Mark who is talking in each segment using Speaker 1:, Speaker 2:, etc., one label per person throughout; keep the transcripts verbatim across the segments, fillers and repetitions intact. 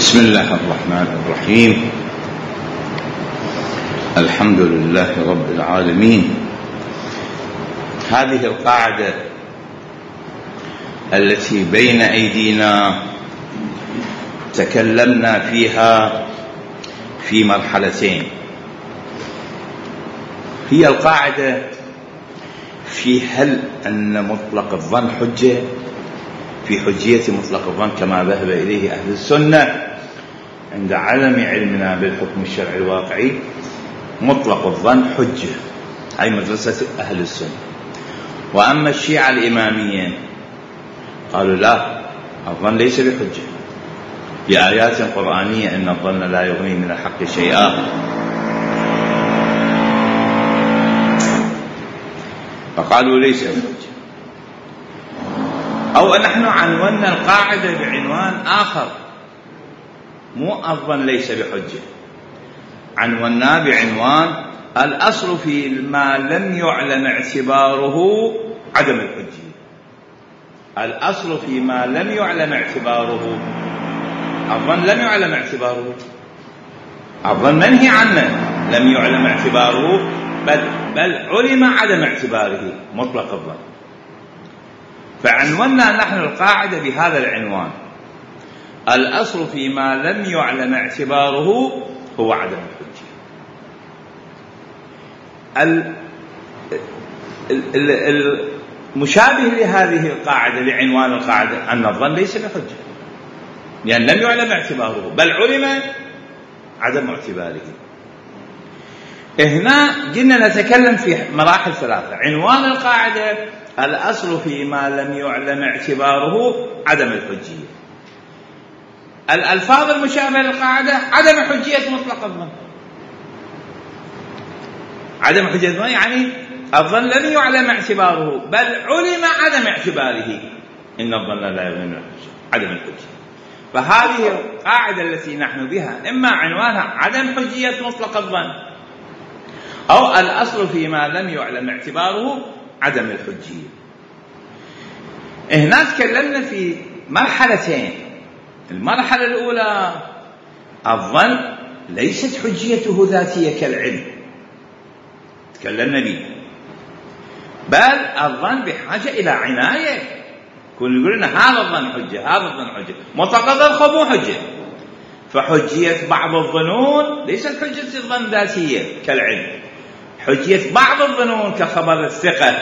Speaker 1: بسم الله الرحمن الرحيم. الحمد لله رب العالمين. هذه القاعدة التي بين أيدينا تكلمنا فيها في مرحلتين. هي القاعدة في هل أن مطلق الظن حجة، في حجية مطلق الظن كما ذهب إليه أهل السنة عند عدم علمنا بالحكم الشرعي الواقعي. مطلق الظن حجة، أي مدرسة أهل السنة. وأما الشيعة الإمامية قالوا لا، الظن ليس بحجة، بآيات قرآنية إن الظن لا يغني من الحق شيئا. فقالوا ليس بحجة. أو نحن عنونا القاعدة بعنوان آخر، مو الظن ليس بحجة، عنونا بعنوان الأصل في ما لم يعلم اعتباره عدم الحجية. الأصل في ما لم يعلم اعتباره، الظن لم يعلم اعتباره، الظن منهي عنه، لم يعلم اعتباره، بل, بل علم عدم اعتباره مطلق الظن. فعنونا نحن القاعدة بهذا العنوان: الأصل فيما لم يعلم اعتباره هو عدم الحجة. المشابه لهذه القاعدة لعنوان القاعدة أن الظن ليس بحجة، لأن لم يعلم اعتباره بل علم عدم اعتباره. هنا جينا نتكلم في مراحل ثلاثة. عنوان القاعدة الأصل فيما لم يعلم اعتباره عدم الحجية. الألفاظ المشابهة للقاعدة عدم حجية مطلق الظن. عدم حجية الظن يعني الظن لم يعلم اعتباره بل علم عدم اعتباره، إن الظن لا يغني من الحجة، عدم الحجة. فهذه القاعدة التي نحن بها إما عنوانها عدم حجية مطلق الظن، أو الأصل فيما لم يعلم اعتباره عدم الحجية. هنا تكلمنا في مرحلتين. المرحلة الأولى الظن ليست حجيته ذاتية كالعلم، تكلمنا به، بل الظن بحاجة إلى عناية. كل يقولون هذا الظن حجة، هذا الظن حجة، مطلق الظن مو حجة. فحجية بعض الظنون ليست حجة الظن ذاتية كالعلم. حجية بعض الظنون كخبر الثقة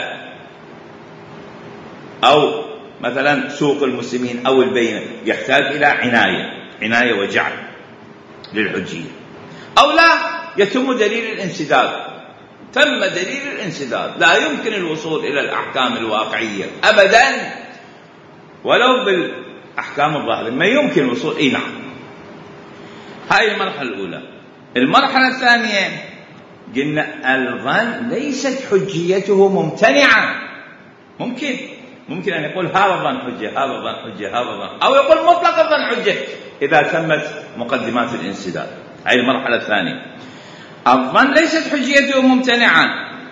Speaker 1: أو مثلا سوق المسلمين أو البينة يحتاج إلى عناية عناية وجعل للحجية. أو لا يتم دليل الانسداد، تم دليل الانسداد، لا يمكن الوصول إلى الأحكام الواقعية أبدا ولو بالأحكام الظاهرة، ما يمكن الوصول. إيه نعم، هاي المرحلة الأولى. المرحلة الثانية قلنا الظن ليست حجيته ممتنعة. ممكن ممكن أن يقول هذا الظن حجة، هذا الظن حجة، هذا الظن، أو يقول مطلق الظن حجة إذا تمت مقدمات الانسداد. هاي المرحلة الثانية. الظن ليست حجيته ممتنعة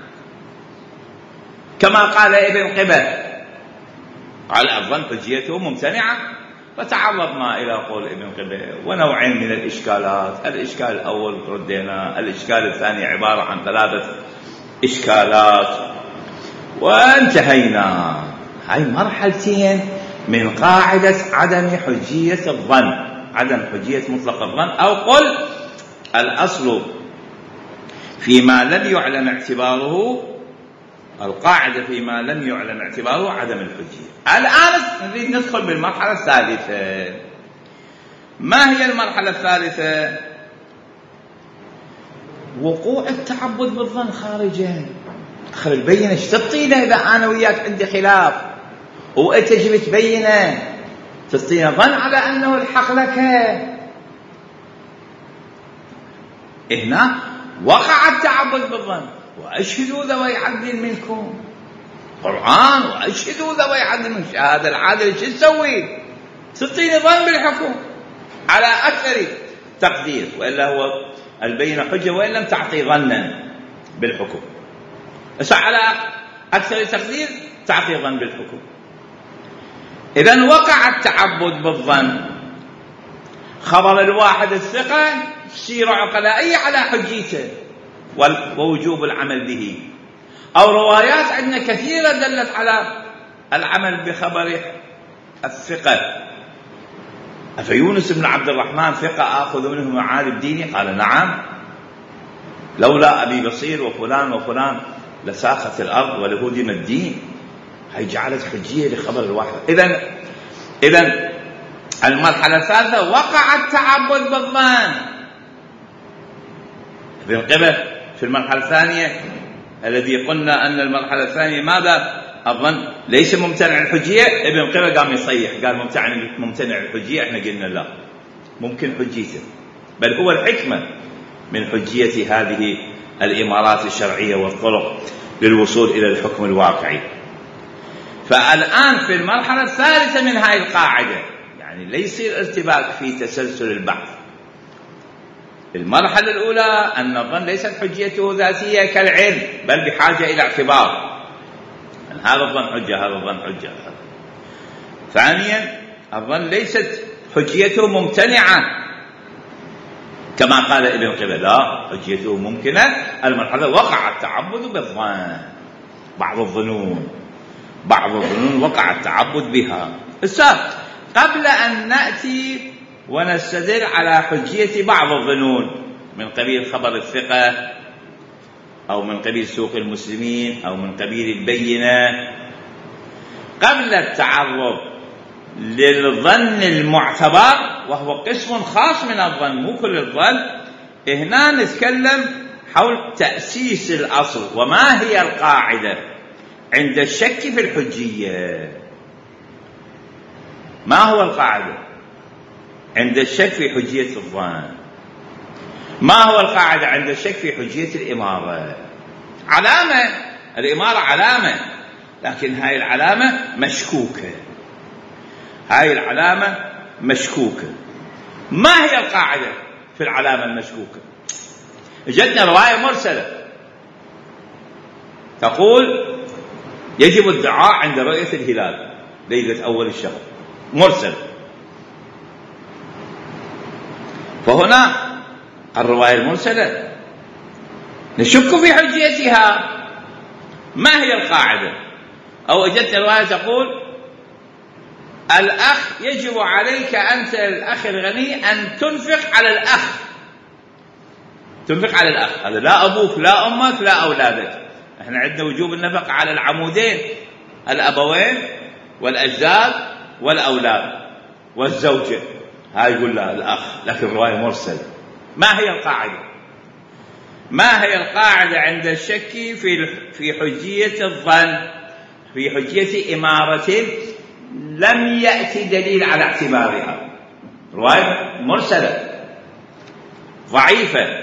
Speaker 1: كما قال ابن قبة، على الظن حجيته ممتنعة. فتعرضنا إلى قول ابن قبة ونوعين من الإشكالات. الإشكال الأول ردينا، الإشكال الثاني عبارة عن ثلاثة إشكالات وانتهينا. هاي مرحلتين من قاعدة عدم حجية الظن، عدم حجية مطلق الظن، أو قل الأصل فيما لم يعلم اعتباره، القاعدة فيما لم يعلم اعتباره عدم الحجية. الآن نريد ندخل بالمرحلة الثالثة. ما هي المرحلة الثالثة؟ وقوع التعبد بالظن خارجا. أخر البينة ايش تعطينا إذا أنا وياك عندي خلاف وأنت جبت بينة تعطينا ظن على أنه الحق لك؟ هنا وقع التعبد بالظن. وأشهدوا ذوي عدل منكم، قرآن، وأشهدوا ذوي عدل منكم. هذا العادل شو تسوي؟ تعطيني ظن بالحكم على أكثر تقدير، وإلا هو البينة حجة وإن لم تعطي ظنا بالحكم. بس على أكثر تقدير تعطي ظن بالحكم. إذن وقع التعبد بالظن خبر الواحد الثقة سير عقلائية على حجيته ووجوب العمل به، أو روايات عندنا كثيرة دلت على العمل بخبر الثقة. أفيونس بن عبد الرحمن ثقة آخذ منه معالم ديني؟ قال نعم، لولا أبي بصير وفلان وفلان لساخت الأرض ولهدم الدين. هي جعلت حجية لخبر الواحد. إذن إذن المرحلة الثالثة وقع التعبد بالظن. ابن قبل في المرحلة الثانية الذي قلنا أن المرحلة الثانية ماذا؟ الظن ليس ممتنع الحجية. ابن قبل قام يصيح قال ممتنع ممتنع الحجية. احنا قلنا لا، ممكن حجيته، بل هو الحكمة من حجية هذه الإمارات الشرعية والطرق للوصول إلى الحكم الواقعي. فالآن في المرحلة الثالثة من هذه القاعدة يعني ليس الارتباك في تسلسل البحث. المرحلة الأولى أن الظن ليست حجيته ذاتية كالعلم، بل بحاجة إلى اعتبار. هذا الظن حجة، هذا الظن حجة. ثانيا الظن ليست حجيته ممتنعة كما قال ابن قبل، لا، حجيته ممكنة. المرحلة وقع التعبد بالظن، بعض الظنون بعض الظنون وقع التعبد بها. السابق قبل أن نأتي ونستدل على حجية بعض الظنون من قبيل خبر الثقة أو من قبيل سوق المسلمين أو من قبيل البينة، قبل التعرض للظن المعتبر وهو قسم خاص من الظن مو كل الظن، هنا نتكلم حول تأسيس الأصل. وما هي القاعدة عند الشك في الحجية؟ ما هو القاعدة عند الشك في حجية الظن؟ ما هو القاعدة عند الشك في حجية الإمارة؟ علامة الإمارة علامة، لكن هاي العلامة مشكوكة، هاي العلامة مشكوكة. ما هي القاعدة في العلامة المشكوكة؟ جدنا رواية مرسلة تقول يجب الدعاء عند رؤية الهلال ليلة أول الشهر، مرسل. فهنا الرواية المرسلة نشك في حجيتها. ما هي القاعدة؟ أو وجدت رواية تقول الأخ يجب عليك أنت الأخ الغني أن تنفق على الأخ، تنفق على الأخ، هذا لا أبوك لا أمك لا أولادك. احنا عندنا وجوب النفق على العمودين، الأبوين والأجداد والأولاد والزوجة، هاي يقول لها الأخ، لكن رواية مرسل. ما هي القاعدة؟ ما هي القاعدة عند الشك في في حجية الظن، في حجية إمارة لم يأتي دليل على اعتبارها؟ رواية مرسلة ضعيفة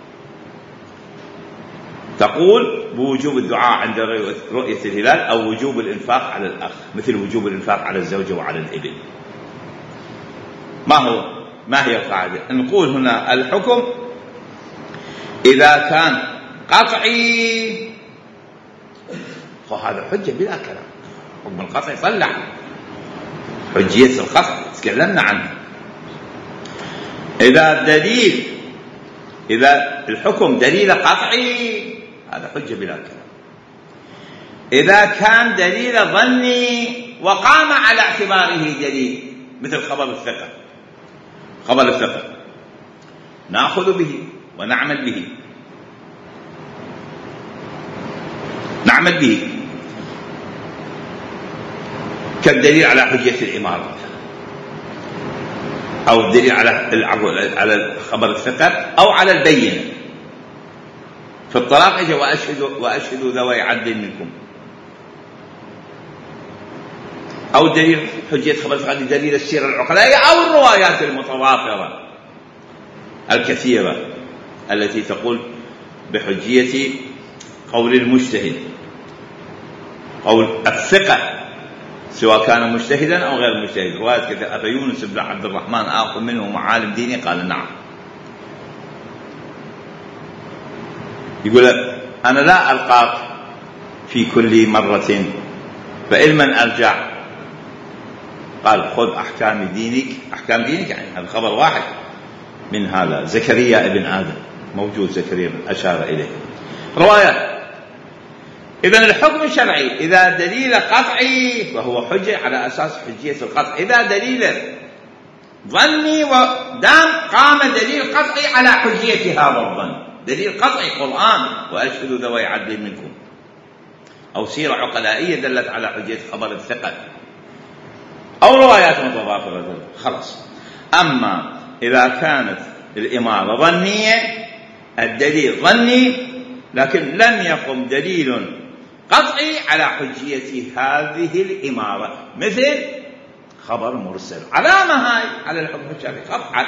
Speaker 1: تقول بوجوب الدعاء عند رؤية الهلال أو وجوب الإنفاق على الأخ، مثل وجوب الإنفاق على الزوجة وعلى الابن. ما هو ما هي القاعدة؟ نقول هنا الحكم إذا كان قطعي فهذا حجة بلا كلام، حكم القطع يطلع حجية القطع تكلمنا عنها. إذا دليل إذا الحكم دليل قطعي هذا حجة بلا كلام. إذا كان دليل ظني وقام على اعتباره دليل مثل خبر الثقة، خبر الثقة نأخذ به ونعمل به، نعمل به كالدليل على حجية الإمارة أو الدليل على على خبر الثقة أو على البينة. في الطلاق إجا وأشهدوا وأشهدوا ذوي عدل منكم، أو دليل حجية خبر الثقة دليل السيرة العقلائية أو الروايات المتوافرة الكثيرة التي تقول بحجية قول المجتهد، قول الثقة سواء كان مجتهدا أو غير مجتهد. رواية كذا أفيونس بن عبد الرحمن آخذ منه معالم ديني؟ قال نعم. يقول أنا لا ألقاك في كل مرة، فإلمن أرجع قال خذ أحكام دينك، أحكام دينك يعني هذا خبر واحد من هذا زكريا ابن آدم، موجود زكريا أشار إليه روايات. إذن الحكم الشرعي إذا دليل قطعي فهو حجة على أساس حجية القطع، إذا دليل ظني ودام قام دليل قطعي على حجية هذا الظن، دليل قطعي قرآن وأشهدوا ذوي عدل منكم، أو سيرة عقلائية دلت على حجية خبر الثقة، أو روايات متضافرة خلاص. أما إذا كانت الإمارة ظنية، الدليل ظني لكن لم يقم دليل قطعي على حجية هذه الإمارة، مثل خبر مرسل، علامة هاي على الحكم الشرعي قطعا،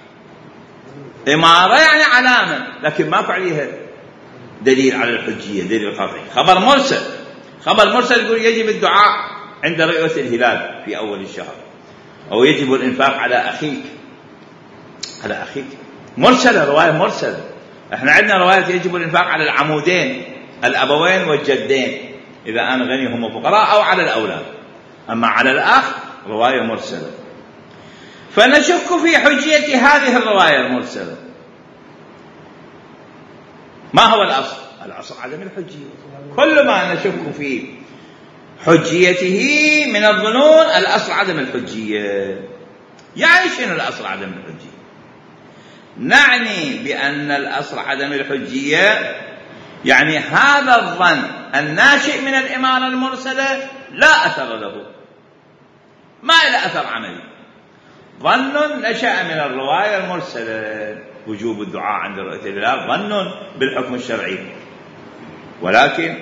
Speaker 1: إمارة يعني علامة لكن ماكو عليها دليل على الحجية، دليل قطعي. خبر مرسل، خبر مرسل يقول يجب الدعاء عند رؤية الهلال في أول الشهر، أو يجب الإنفاق على أخيك، على أخيك مرسلة، رواية مرسلة. احنا عندنا رواية يجب الإنفاق على العمودين الأبوين والجدين إذا أنا غني هم فقراء، أو على الأولاد. أما على الأخ رواية مرسلة، فنشك في حجية هذه الرواية المرسلة. ما هو الأصل؟ الأصل عدم الحجية. كل ما نشك في حجيته من الظنون الأصل عدم الحجية. يعني شنو الأصل عدم الحجية؟ نعني بأن الأصل عدم الحجية يعني هذا الظن الناشئ من الإمارة المرسلة لا أثر له، ما إلى أثر عملي، ظن نشأ من الرواية المرسلة وجوب الدعاء عند رؤية الهلال، ظن بالحكم الشرعي، ولكن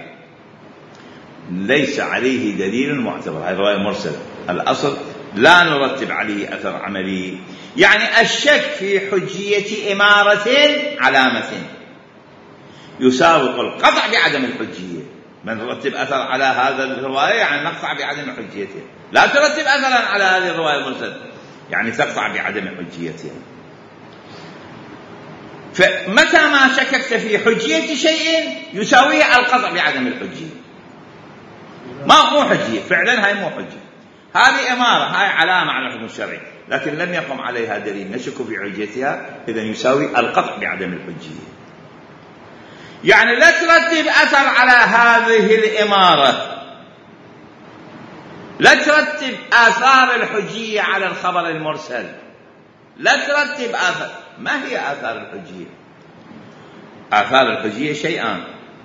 Speaker 1: ليس عليه دليل معتبر، هذه الرواية المرسلة الأصل لا نرتب عليه أثر عملي. يعني الشك في حجية إمارة علامة يساوق القطع بعدم الحجية. من نرتب أثر على هذا الرواية يعني نقطع بعدم حجيته، لا ترتب أثرا على هذه الرواية المرسلة يعني تقطع بعدم حجيته. فمتى ما شككت في حجية شيء يساويه القطع بعدم الحجية. ما مو حجية فعلا، هاي مو حجية، هذه إمارة، هاي علامة على الحكم الشرعي لكن لم يقم عليها دليل نشك في حجيتها، إذن يساوي القطع بعدم الحجية. يعني لا ترتب أثر على هذه الإمارة، لا ترتب آثار الحجية على الخبر المرسل، لا ترتب آثار. ما هي آثار الحجية؟ آثار الحجية شيئان: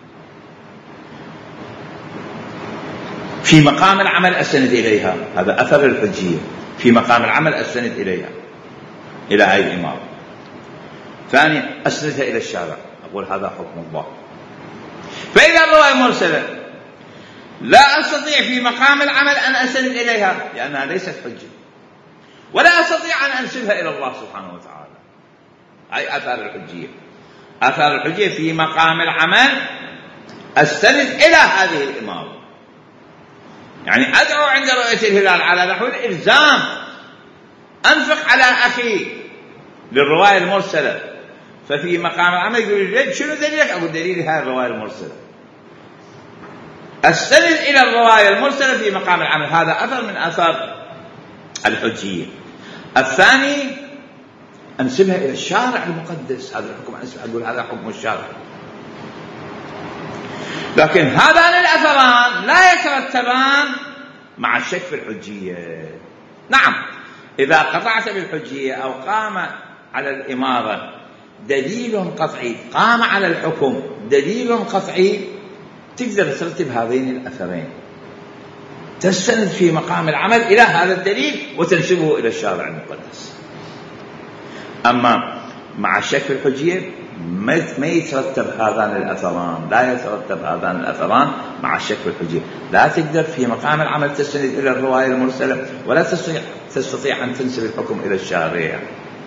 Speaker 1: في مقام العمل أستند إليها، هذا أثر الحجية، في مقام العمل أستند إليها إلى هذه الإمارة. ثانيا أسندها إلى الشارع، أقول هذا حكم الله. فإذا الرواية مرسلة لا أستطيع في مقام العمل أن أستند إليها لأنها ليست حجة، ولا أستطيع أن أنسبها إلى الله سبحانه وتعالى. أي آثار الحجية، آثار الحجية في مقام العمل أستند إلى هذه الإمارة. يعني أدعو عند رؤية الهلال على نحو الإلزام، أنفق على أخي للرواية المرسلة، ففي مقام العمل يقول شنو دليلك؟ أقول دليل هذه الرواية المرسلة، أستند إلى الرواية المرسلة في مقام العمل، هذا أثر من آثار الحجية. الثاني أنسبها إلى الشارع المقدس، هذا الحكم أنسبها، أقول هذا حكم الشارع. لكن هذان الأثران لا يترتبان مع الشك في الحجية. نعم، إذا قطعت بالحجية أو قام على الإمارة دليل قطعي، قام على الحكم دليل قطعي، تقدر ترتب هذين الأثرين، تستند في مقام العمل إلى هذا الدليل وتنسبه إلى الشارع المقدس. أما مع الشك في الحجية ما يترتب هذان الأثران، لا يترتب هذان الأثران مع الشك في الحجية. لا تقدر في مقام العمل تستند إلى الرواية المرسلة، ولا تستطيع, تستطيع أن تنسب الحكم إلى الشارع.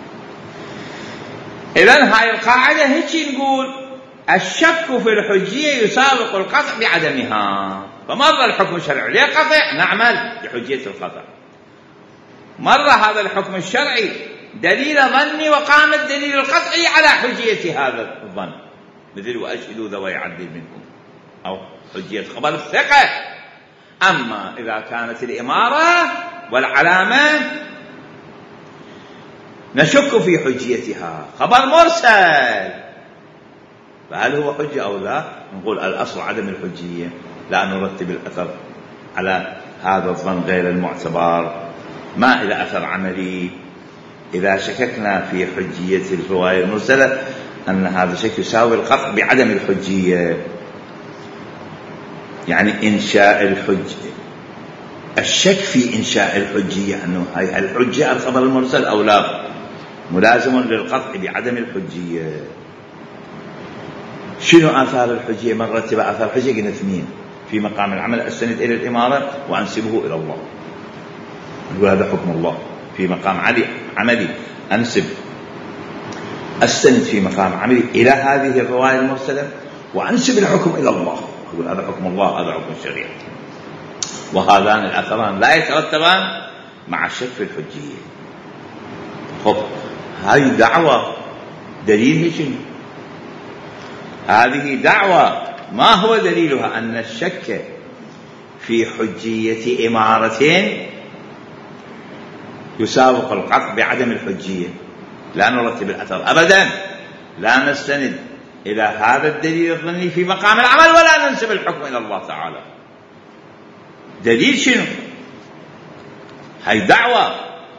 Speaker 1: إذن هاي القاعدة هيك نقول الشك في الحجية يسابق القطع بعدمها. فمرة الحكم الشرعي ليه قطع نعمل بحجية القطع، مرة هذا الحكم الشرعي دليل ظني وقام الدليل القطعي على حجية هذا الظن، مثل وأشهدوا ذوي عدل منكم، أو حجية خبر الثقة. أما إذا كانت الإمارة والعلامة نشك في حجيتها، خبر مرسل، فهل هو حجة أو لا؟ نقول الأصل عدم الحجية، لا نرتب الأثر على هذا الظن غير المعتبر. ما إلى أثر عملي إذا شككنا في حجية الرواية المرسلة أن هذا الشك يساوي القطع بعدم الحجية. يعني إنشاء الحجة، الشك في إنشاء الحجية أنه هي الحجة الخبر المرسل أو لا، ملازم للقطع بعدم الحجية. شنو آثار الحجية؟ من رتب آثار الحجية؟ قلنا اثنين. في مقام العمل أستند إلى الإمارة وأنسبه إلى الله، نقول هذا حكم الله. في مقام عملي أنسب أستند في مقام عملي إلى هذه الرواية المرسلة وأنسب الحكم إلى الله، نقول هذا حكم الله، هذا حكم الشريعة. وهذان الأثران لا يترتبان مع الشك في الحجية. خب هذه دعوة، دليل شنو؟ هذه دعوة، ما هو دليلها؟ أن الشك في حجية إمارة يساوق القطع بعدم الحجية. لا نرتب الأثر أبدا، لا نستند إلى هذا الدليل الظني في مقام العمل ولا ننسب الحكم إلى الله تعالى. دليل شنو؟ هي دعوة،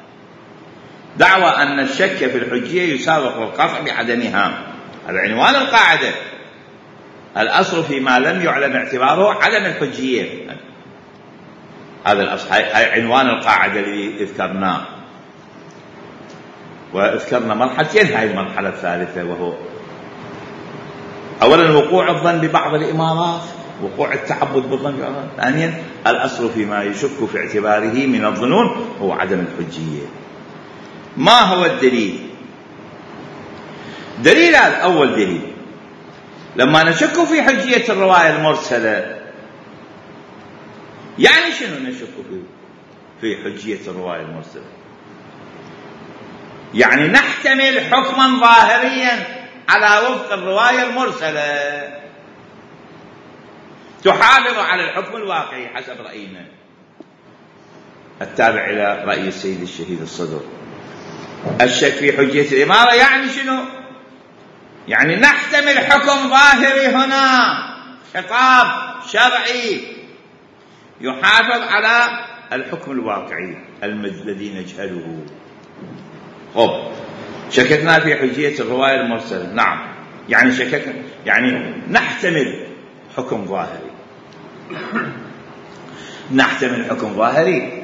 Speaker 1: دعوة أن الشك في الحجية يساوق القطع بعدمها. هذا عنوان القاعدة، الأصل فيما لم يعلم اعتباره عدم الحجية. هذا الأصل، هي عنوان القاعدة اللي ذكرناه. وذكرنا مرحلتين، هاي المرحلة الثالثة، وهو أولا وقوع الظن ببعض الإمارات، وقوع التعبد بالظن ببعض. ثانيا الأصل فيما يشك في اعتباره من الظنون هو عدم الحجية. ما هو الدليل؟ دليل الأول، دليل لما نشك في حجية الرواية المرسلة، يعني شنو نشك في حجية الرواية المرسلة؟ يعني نحتمل حكما ظاهريا على وفق الرواية المرسلة تحافظ على الحكم الواقعي حسب رأينا التابع إلى رأي السيد الشهيد الصدر. الشك في حجية الإمارة يعني شنو؟ يعني نحتمل حكم ظاهري هنا، خطاب شرعي يحافظ على الحكم الواقعي الذي نجهله. خب شككنا في حجية الرواية المرسلة، نعم، يعني شككنا يعني نحتمل حكم ظاهري. نحتمل حكم ظاهري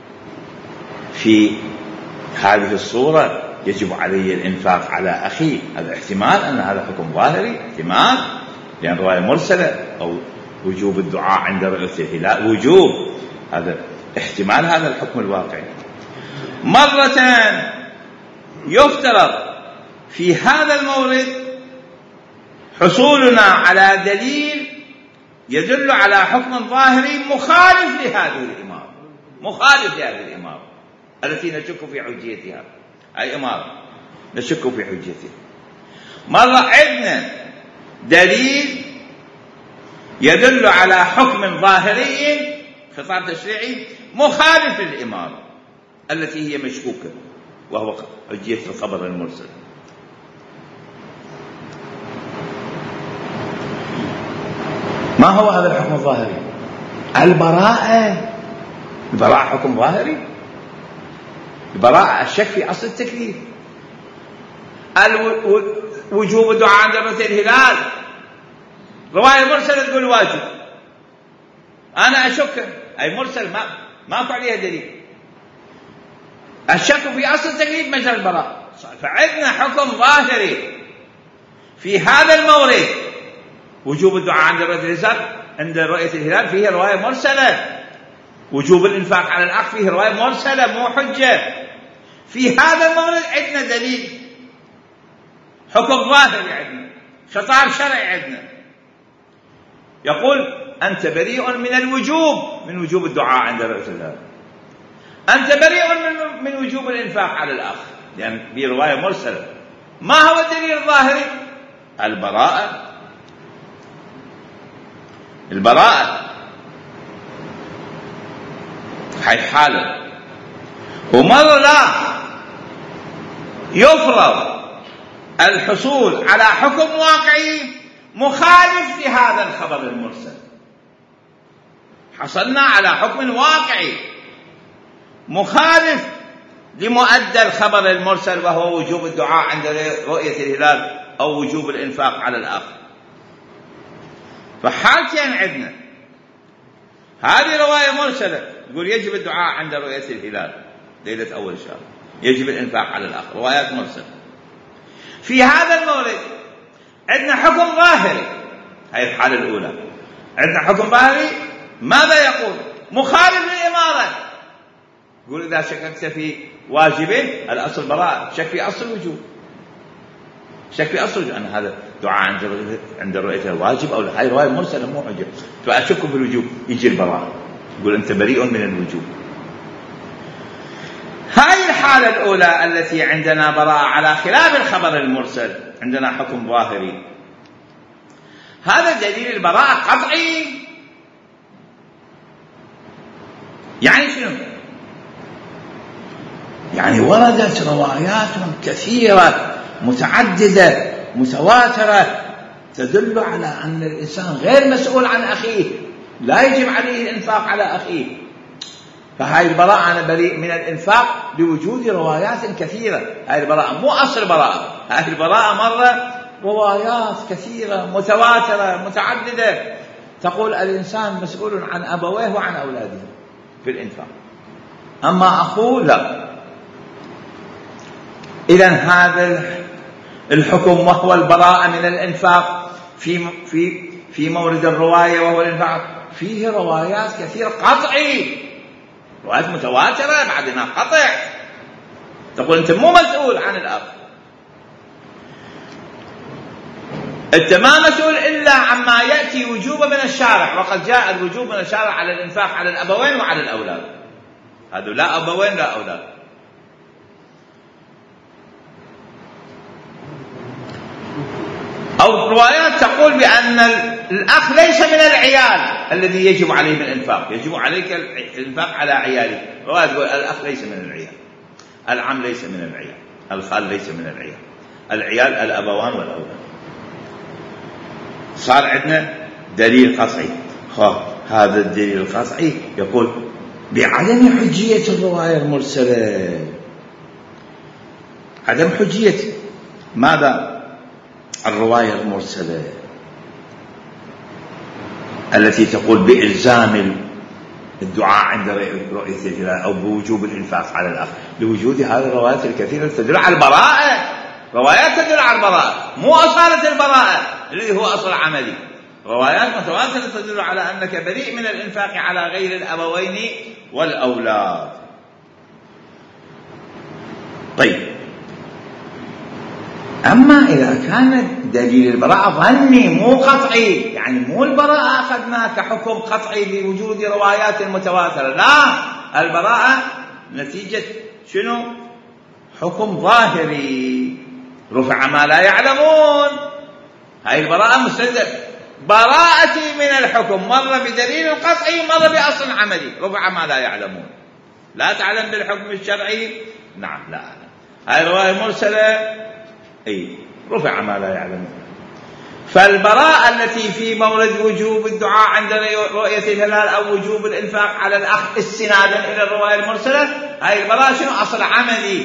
Speaker 1: في هذه الصورة، يجب علي الإنفاق على أخي، هذا احتمال أن هذا حكم ظاهري، احتمال، لأن رواية مرسلة. أو وجوب الدعاء عند رؤية الهلال، وجوب، هذا احتمال هذا الحكم الواقعي. مرة يفترض في هذا المورد حصولنا على دليل يدل على حكم ظاهري مخالف لهذه الإمارة، مخالف لهذه الإمارة التي نشك في حجيتها، أي إمارة نشك في حجيتها. مرة عندنا دليل يدل على حكم ظاهري، خطاب تشريعي مخالف للإمارة التي هي مشكوكة، وهو حجية الخبر المرسل. ما هو هذا الحكم الظاهري؟ البراءة. البراءة حكم ظاهري. البراءة الشك في أصل التكليف. وجوب الدعاء عند رؤية الهلال، رواية مرسلة تقول واجب، أنا أشك، أي مرسل ما ما عليها دليل. الشك في أصل التكليف مجرى البراءة. فعندنا حكم ظاهري في هذا المورد، وجوب الدعاء عند رؤية الهلال، عند رؤية الهلال فيه رواية مرسلة. وجوب الإنفاق على الأخ فيه رواية مرسلة مو حجة. في هذا المورد عندنا دليل، حكم ظاهري عندنا، خطاب شرعي عندنا يقول أنت بريء من الوجوب، من وجوب الدعاء عند رؤية الهلال. أنت بريء من, من وجوب الإنفاق على الأخ، لأن يعني في رواية مرسلة. ما هو الدليل الظاهري؟ البراءة. البراءة هاي حالة ومرة لا يفرض الحصول على حكم واقعي مخالف لهذا الخبر المرسل. حصلنا على حكم واقعي مخالف لمؤدى الخبر المرسل، وهو وجوب الدعاء عند رؤية الهلال أو وجوب الإنفاق على الآخر. فحالتين عندنا، هذه رواية مرسلة يقول يجب الدعاء عند رؤية الهلال ليلة أول شهر، يجب الإنفاق على الآخر، روايات مرسلة. في هذا المورد عندنا حكم ظاهري، هذه الحالة الأولى. عندنا حكم ظاهري ماذا يقول؟ مخالف للإمارة. يقول إذا شككت في واجب الأصل براءة، شك في أصل الوجوب، شك في أصل الوجوب، أن هذا دعاء عند رؤية الواجب أو لا. هذه رواية مرسلة مو حجة. فأشك في الوجوب، يجي البراءة، يقول أنت بريء من الوجوب. هذه الحالة الأولى التي عندنا براءة على خلاف الخبر المرسل، عندنا حكم ظاهري. هذا دليل البراءة قطعي. يعني شنو؟ يعني وردت روايات كثيرة متعددة متواترة تدل على أن الإنسان غير مسؤول عن أخيه، لا يجب عليه الإنفاق على أخيه. فهذه البراءة أنا بريء من الإنفاق لوجود روايات كثيرة. هذه البراءة مو أصل براءة، هذه البراءة مرة روايات كثيرة متواترة متعددة تقول الإنسان مسؤول عن أبويه وعن أولاده في الإنفاق، أما أخوه لا. إذن هذا الحكم وهو البراءة من الإنفاق في في في مورد الرواية وهو الإنفاق فيه روايات كثيرة قطعي، روايات متواترة بعدنا قطع، تقول أنت مو مسؤول عن الأب، أنت ما مسؤول إلا عما يأتي وجوبا من الشارع، وقد جاء الوجوب من الشارع على الإنفاق على الأبوين وعلى الأولاد. هذا لا أبوين لا أولاد. أو روايات تقول بأن الأخ ليس من العيال الذي يجب عليه بالإنفاق، يجب عليك الإنفاق على عيالك. رواية تقول الأخ ليس من العيال، العم ليس من العيال، الخال ليس من العيال، العيال الأبوان والأولاد. صار عندنا دليل قطعي. هذا الدليل القطعي يقول بعدم حجية الرواية المرسلة. عدم حجية ماذا؟ الرواية المرسلة التي تقول بإلزام الدعاء عند رؤية الهلال أو بوجوب الإنفاق على الأخ، لوجود هذه الروايات الكثيرة تدل على البراءة. روايات تدل على البراءة، مو أصالة البراءة الذي هو أصل عملي. روايات متواترة تدل على أنك بريء من الإنفاق على غير الأبوين والأولاد. طيب، أما إذا كان دليل البراءة ظني مو قطعي، يعني مو البراءة أخذنا كحكم قطعي بوجود روايات متواترة، لا، البراءة نتيجة شنو؟ حكم ظاهري، رفع ما لا يعلمون. هاي البراءة مستلزم براءتي من الحكم، مرة بدليل قطعي مرة بأصل عملي، رفع ما لا يعلمون. لا تعلم بالحكم الشرعي؟ نعم لا أعلم. هاي رواية مرسلة، أي رفع ما لا يعلمون. فالبراءة التي في مورد وجوب الدعاء عند رؤية الهلال أو وجوب الإنفاق على الأخ استنادا إلى الرواية المرسلة، هاي البراءة شنو؟ أصل عملي،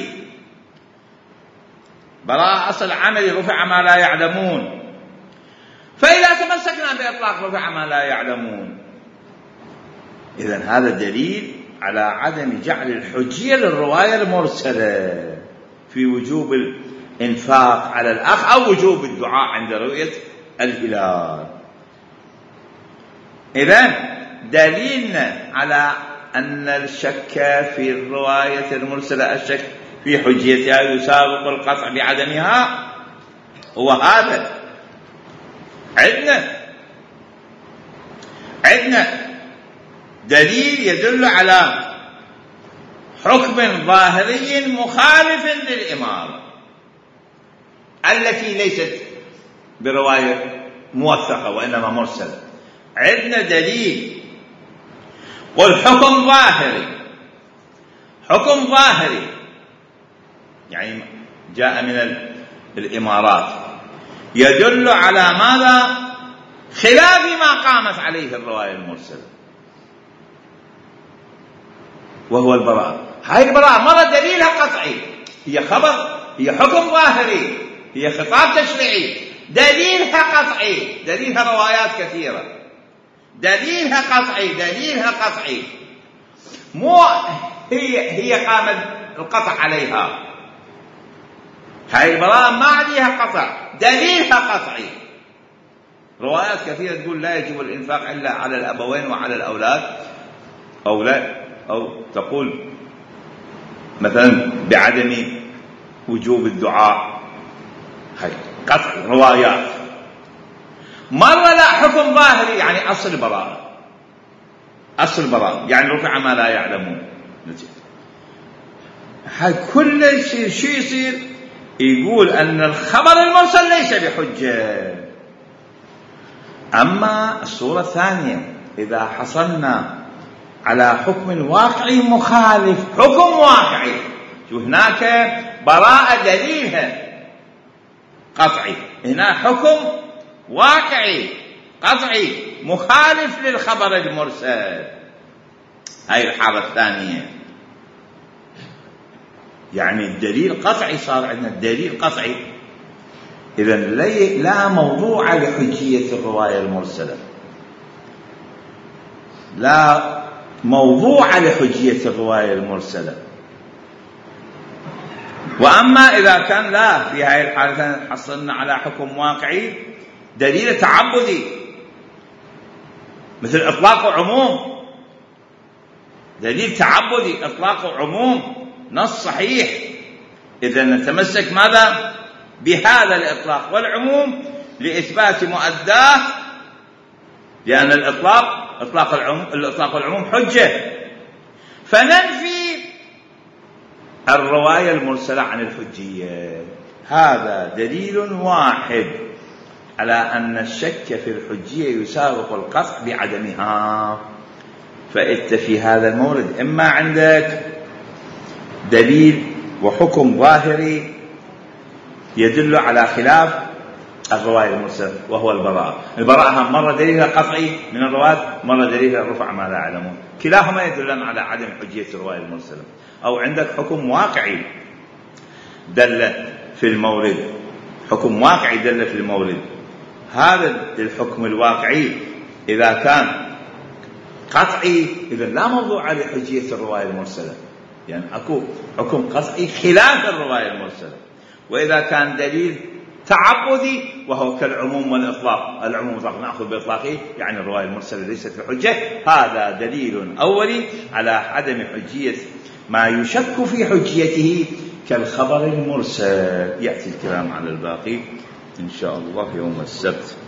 Speaker 1: براءة أصل عملي، رفع ما لا يعلمون. فإذا تمسكنا بإطلاق رفع ما لا يعلمون، إذن هذا دليل على عدم جعل الحجية للرواية المرسلة في وجوب الإنفاق على الأخ أو وجوب الدعاء عند رؤية الهلال. إذن دليلنا على أن الشك في الرواية المرسلة، الشك في حجيتها يسابق القطع بعدمها، هو هذا. عندنا عندنا دليل يدل على حكم ظاهري مخالف للإمارة التي ليست برواية موثقة وإنما مرسلة. عندنا دليل والحكم ظاهري، حكم ظاهري يعني جاء من الإمارات يدل على ماذا؟ خلاف ما قامت عليه الرواية المرسلة، وهو البراءة. هاي البراءة مرة دليلها قطعي، هي خبر، هي حكم ظاهري، هي خطاب تشريعي، دليلها قطعي، دليلها روايات كثيرة، دليلها قطعي، دليلها قطعي، مو هي هي قام القطع عليها. هاي البراءة ما عليها قطع، دليلها قطعي. روايات كثيرة تقول لا يجب الإنفاق إلا على الأبوين وعلى الأولاد، أو لا، أو تقول مثلا بعدم وجوب الدعاء. هاي قطعي روايات. مرة لا، حكم ظاهري يعني أصل براءة، أصل براءة يعني رفع ما لا يعلمون. هاي كل شيء شو يصير؟ يقول أن الخبر المرسل ليس بحجة. أما الصورة الثانية إذا حصلنا على حكم واقعي مخالف، حكم واقعي، شو هناك براءة دليلها قطعي، هنا حكم واقعي قطعي مخالف للخبر المرسل. هاي الحالة الثانية، يعني الدليل قطعي، صار عندنا الدليل قطعي، إذن لا موضوع لحجية الرواية المرسلة، لا موضوع لحجية الرواية المرسلة. وأما إذا كان لا، في هذه الحالة حصلنا على حكم واقعي دليل تعبدي، مثل إطلاق عموم، دليل تعبدي إطلاق عموم نص صحيح، إذا نتمسك ماذا؟ بهذا الإطلاق والعموم لإثبات مؤداه، لأن الإطلاق إطلاق العموم الإطلاق والعموم حجة، فننفي الرواية المرسلة عن الحجية. هذا دليل واحد على أن الشك في الحجية يسابق القطع بعدمها. فإنت في هذا المورد إما عندك دليل وحكم ظاهري يدل على خلاف الرواية المرسلة وهو البراءة. البراءة مرة دليلها قطعي من الرواة، مرة دليلها رفع ما لا يعلمون، كلاهما يدلان على عدم حجية الرواية المرسلة. أو عندك حكم واقعي دل في المورد، حكم واقعي دل في المورد، هذا الحكم الواقعي إذا كان قطعي إذا لا موضوع لحجية الرواية المرسلة، يعني أكو حكم قطعي خلاف الرواية المرسلة. وإذا كان دليل تعبدي وهو كالعموم والإطلاق، العموم والإطلاق نأخذ بإطلاقه، يعني الرواية المرسلة ليست بحجة، هذا دليل أولي على عدم حجية ما يشك في حجيته كالخبر المرسل. يأتي الكلام على الباقي إن شاء الله يوم السبت.